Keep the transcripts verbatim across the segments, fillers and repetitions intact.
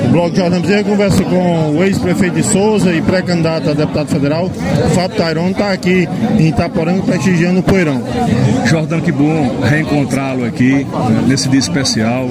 Bloco Jordão Bezerra conversa com o ex-prefeito de Souza e pré-candidato a deputado federal, Fábio Tairon, está aqui em Itaporanga prestigiando o Poeirão. Jordão, que bom reencontrá-lo aqui, né, nesse dia especial,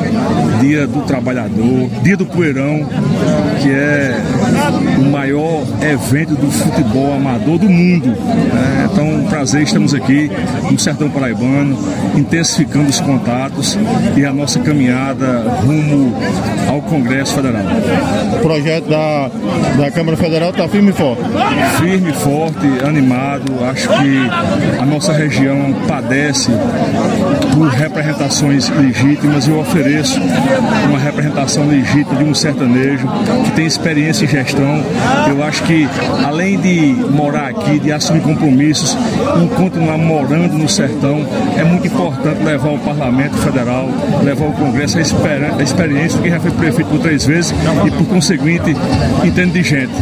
dia do trabalhador, dia do Poeirão, que é o maior evento do futebol amador do mundo. Né? Então, um prazer, estamos aqui no Sertão Paraibano, intensificando os contatos e a nossa caminhada rumo ao Congresso Federal. O projeto da, da Câmara Federal está firme e forte? Firme e forte, animado. Acho que a nossa região padece por representações legítimas e eu ofereço uma representação legítima de um sertanejo que tem experiência em gestão. Eu acho que, além de morar aqui, de assumir compromissos, em continuar morando no sertão, é muito importante levar ao Parlamento Federal, levar ao Congresso a, experi- a experiência de quem já foi prefeito por três vezes e, por conseguinte, entende de gente.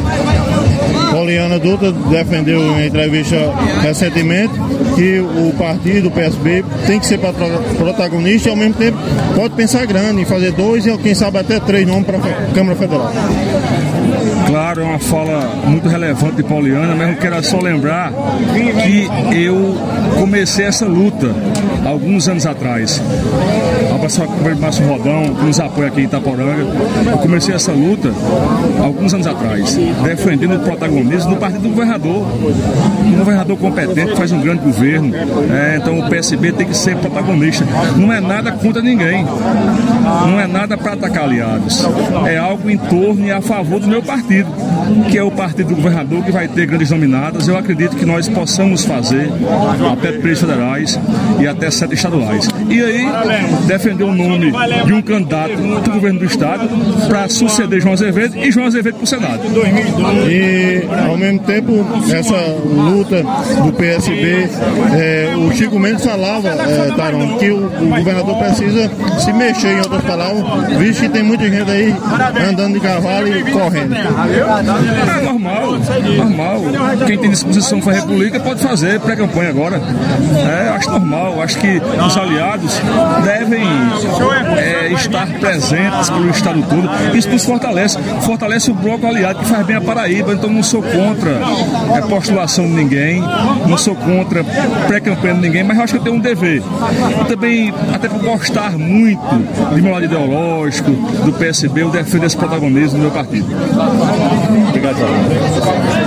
Poliana Dutra defendeu em entrevista recentemente que o partido, o P S B, tem que ser protagonista e, ao mesmo tempo, pode pensar grande em fazer dois e, quem sabe, até três nomes para a Câmara Federal. Claro, é uma fala muito relevante de Poliana, mas eu quero só lembrar que eu comecei essa luta alguns anos atrás. Abraço ao Márcio Rodão, que nos apoia aqui em Itaporanga. Eu comecei essa luta alguns anos atrás, defendendo o protagonismo do partido do governador. Um governador competente faz um grande governo, é, então o P S B tem que ser protagonista. Não é nada contra ninguém, não é nada para atacar aliados, é algo em torno e a favor do meu partido, que é o partido do governador, que vai ter grandes nominadas. Eu acredito que nós possamos fazer até três federais e até sete estaduais. E aí, defender o nome de um candidato do governo do estado para suceder João Azevedo e João Azevedo para o Senado. E, ao mesmo tempo, essa luta do P S B, é, o Chico Mendes falava, é, Tairon, que o, o governador precisa se mexer, em outras palavras, visto que tem muita gente aí andando de cavalo e correndo. É normal, normal. Quem tem disposição para a República pode fazer pré-campanha agora. É, acho normal. Acho que os aliados devem é, estar presentes pelo estado todo. Isso nos fortalece. Fortalece o bloco aliado que faz bem a Paraíba. Então não sou contra a postulação de ninguém, não sou contra pré-campanha de ninguém, mas eu acho que eu tenho um dever. Eu também, até por gostar muito de meu lado ideológico, do P S B, eu defendo esse protagonismo do meu partido. Obrigado.